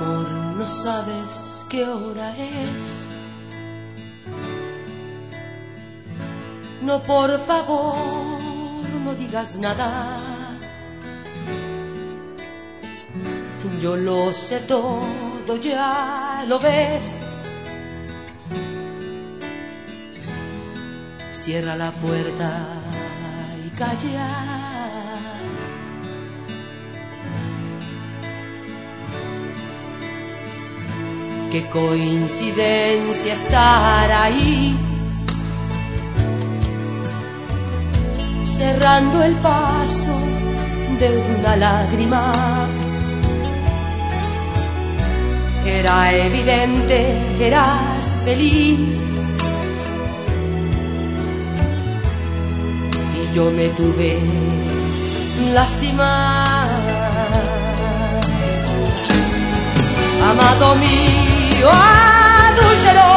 Amor, no sabes qué hora es. No, por favor, no digas nada. Yo lo sé todo, ya lo ves. Cierra la puerta y calla. Qué coincidencia estar ahí, cerrando el paso de una lágrima. Era evidente, eras feliz, y yo me tuve lástima. Amado mío, adúltero,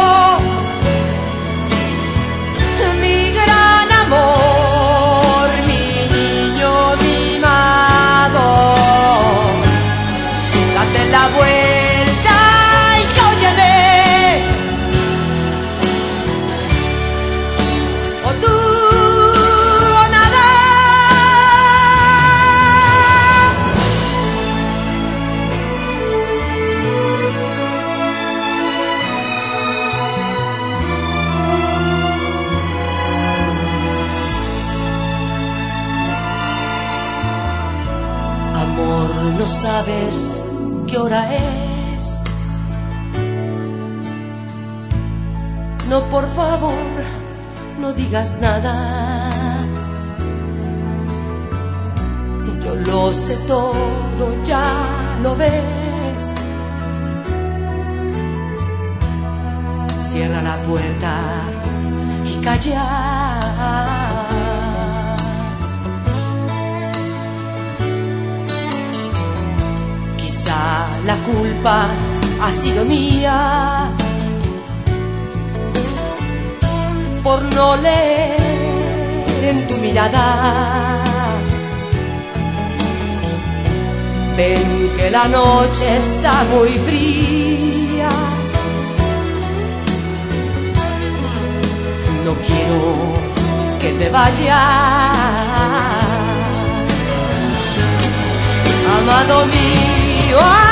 mi gran amor, mi niño mimado, date la vuelta y óyeme, o tú o nada. Amor, no sabes qué hora es. No, por favor, no digas nada. Yo lo sé todo, ya lo ves. Cierra la puerta y calla. La culpa ha sido mía por no leer en tu mirada. Ven que la noche está muy fría. No quiero que te vayas, amado mío.